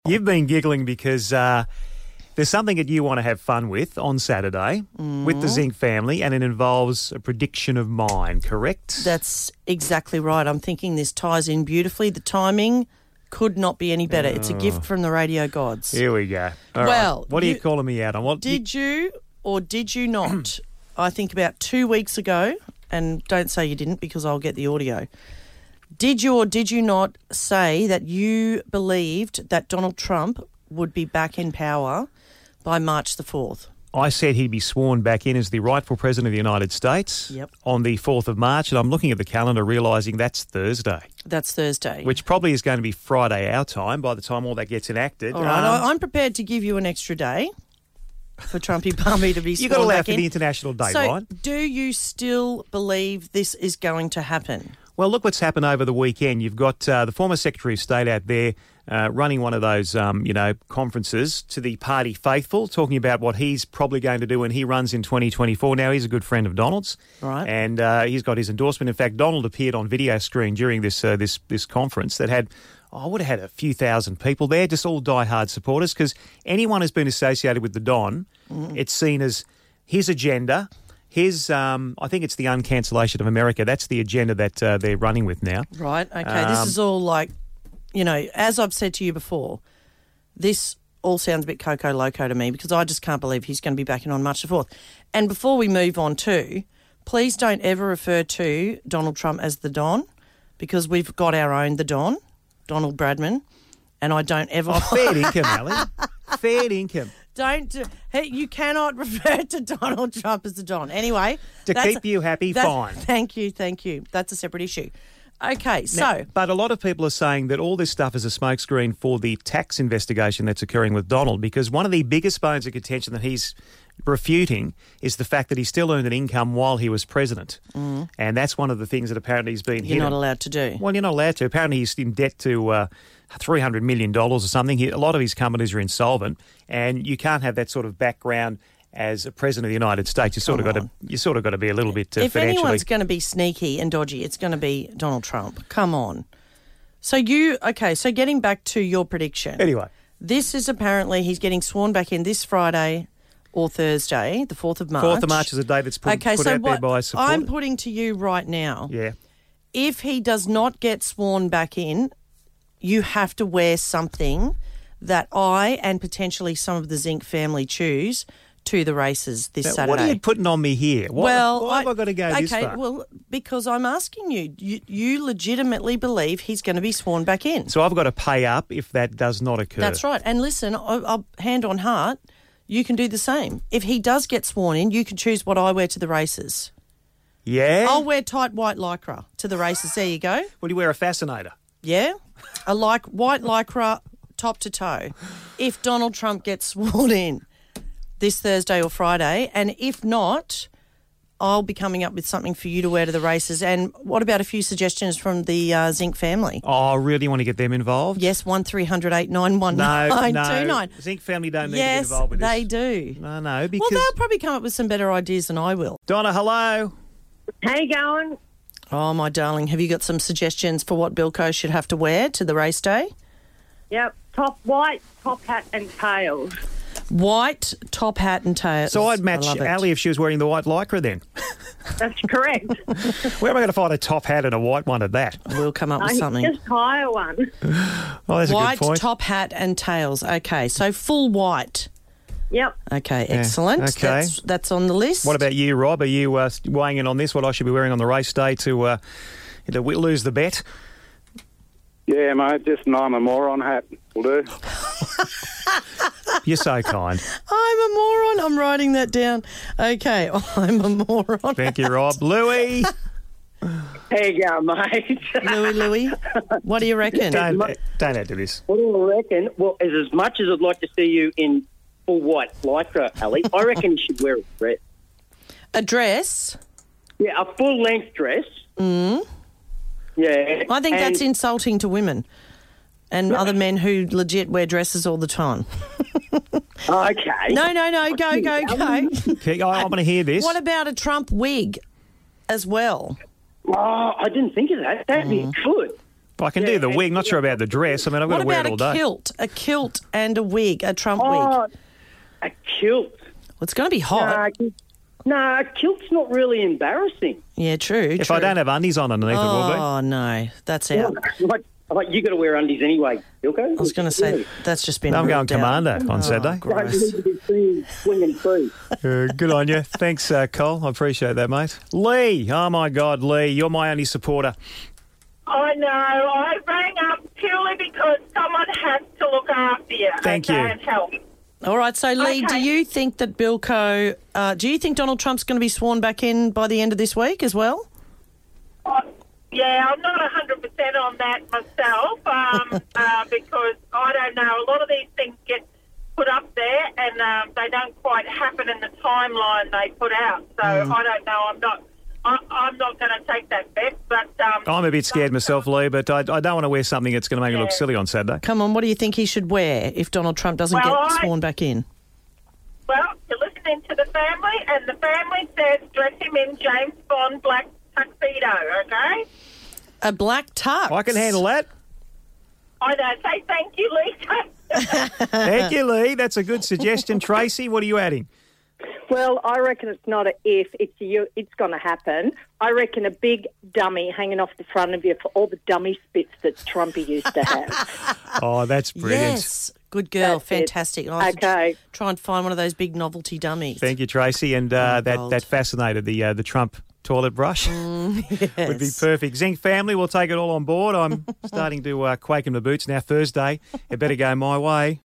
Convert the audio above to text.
You've been giggling because there's something that you want to have fun with on Saturday with the Zinc family, and it involves a prediction of mine, correct? That's exactly right. I'm thinking this ties in beautifully. The timing could not be any better. It's a gift from the radio gods. Here we go. All Well, right. What are you calling me out on? What Did you or did you not, I think about 2 weeks ago, and don't say you didn't because I'll get the audio, did you or did you not say that you believed that Donald Trump would be back in power by March the 4th? I said he'd be sworn back in as the rightful president of the United States on the 4th of March, and I'm looking at the calendar realising that's Thursday. That's Thursday. Which probably is going to be Friday our time by the time all that gets enacted. All right, I'm prepared to give you an extra day for Trumpy Bumby to be sworn You've got to allow back for in. the international dateline. So do you still believe this is going to happen? Well, look what's happened over the weekend. You've got the former Secretary of State out there running one of those, conferences to the party faithful, talking about what he's probably going to do when he runs in 2024. Now, he's a good friend of Donald's, right? And he's got his endorsement. In fact, Donald appeared on video screen during this conference that had, I would have had a few thousand people there, just all diehard supporters, because anyone who's been associated with the Don, it's seen as his agenda. I think it's the uncancellation of America. That's the agenda that they're running with now. Right, okay. This is all like, as I've said to you before, this all sounds a bit Coco Loco to me because I just can't believe he's going to be back in on March the 4th. And before we move on too, please don't ever refer to Donald Trump as the Don, because we've got our own the Don, Donald Bradman, and I don't ever... fair income, Ali. Fair income. You cannot refer to Donald Trump as the Don. Anyway. To keep you happy, fine. Thank you. That's a separate issue. Okay, so... But a lot of people are saying that all this stuff is a smokescreen for the tax investigation that's occurring with Donald, because one of the biggest bones of contention that he's refuting is the fact that he still earned an income while he was president. And that's one of the things that apparently he's been hidden. You're not allowed to do. Well, you're not allowed to. Apparently he's in debt to $300 million or something. A lot of his companies are insolvent, and you can't have that sort of background as a president of the United States. You sort of got to be a little bit if financially... anyone's going to be sneaky and dodgy, it's going to be Donald Trump. Come on. So getting back to your prediction. Anyway. This is apparently he's getting sworn back in this Friday or Thursday, the 4th of March. 4th of March is a day that's put out there by support. I'm putting to you right now. Yeah. If he does not get sworn back in, you have to wear something that I and potentially some of the Zinc family choose to the races this Saturday. What are you putting on me here? Why have I got to go this far? Okay, well, because I'm asking you. You legitimately believe he's going to be sworn back in. So I've got to pay up if that does not occur. That's right. And listen, I'll hand on heart, you can do the same. If he does get sworn in, you can choose what I wear to the races. Yeah? I'll wear tight white lycra to the races. There you go. Will you wear a fascinator? Yeah. White lycra top to toe. If Donald Trump gets sworn in this Thursday or Friday, and if not, I'll be coming up with something for you to wear to the races. And what about a few suggestions from the Zinc family? Oh, really want to get them involved? Yes, 1300 891 929. Zinc family don't need to get involved with this. Yes, they do. No, because... Well, they'll probably come up with some better ideas than I will. Donna, hello. How you going? Oh, my darling, have you got some suggestions for what Bilko should have to wear to the race day? Yep, white, top hat and tails. White, top hat and tails. So I'd match Ali if she was wearing the white lycra then. That's correct. Where am I going to find a top hat and a white one at that? We'll come up with something. Just hire one. Oh, that's white, a good point. top hat and tails. Okay, so full white. Yep. Okay, excellent. Okay. That's on the list. What about you, Rob? Are you weighing in on this, what I should be wearing on the race day to lose the bet? Yeah, mate, just an I'm a moron hat will do. You're so kind. I'm a moron. I'm writing that down. Okay, I'm a moron. Thank you, Rob. Louis. How you going, mate? Louis, what do you reckon? Don't add to this. What do I reckon? Well, as much as I'd like to see you in full white lycra, Ali, I reckon you should wear a dress. A dress? Yeah, a full-length dress. Yeah. I think that's insulting to women and other men who legit wear dresses all the time. Okay. No. Go. Okay, I want to hear this. What about a Trump wig as well? Oh, I didn't think of that. That'd be good. I can do the wig. Not sure about the dress. I mean, I've got What to wear about it all a day. kilt? A kilt and a wig, a Trump wig. Oh, a kilt. Well, it's going to be hot. No, a kilt's not really embarrassing. Yeah, true. If I don't have undies on underneath, it will be. Oh, no. That's out. Like you got to wear undies anyway, Ilko. I was going to say, that's just been I'm going ruled out. commando on Saturday. Gross. You need to be seen swinging free. Good on you. Thanks, Cole. I appreciate that, mate. Lee. Oh, my God, Lee. You're my only supporter. I know. I rang up purely because someone has to look after you. Thank you. And help. All right, so Lee, Okay. do you think that do you think Donald Trump's going to be sworn back in by the end of this week as well? Yeah, I'm not 100% on that myself because I don't know. A lot of these things get put up there and they don't quite happen in the timeline they put out. So I don't know. I'm not going to take that bet. But I'm a bit scared myself, Lee, but I don't want to wear something that's going to make me look silly on Saturday. Come on, what do you think he should wear if Donald Trump doesn't get sworn back in? Well, you're listening to the family, and the family says dress him in James Bond black tuxedo, okay? A black tux. I can handle that. I know. Say thank you, Lisa. Thank you, Lee. That's a good suggestion. Tracy, what are you adding? Well, I reckon it's not a if, it's going to happen. I reckon a big dummy hanging off the front of you for all the dummy spits that Trumpy used to have. Oh, that's brilliant. Yes. Good girl. That's it. Fantastic. I'll have to Okay. try and find one of those big novelty dummies. Thank you, Tracy. And gold. that fascinated the Trump toilet brush. Would be perfect. Zinc family, we'll take it all on board. I'm starting to quake in my boots now. Thursday, it better go my way.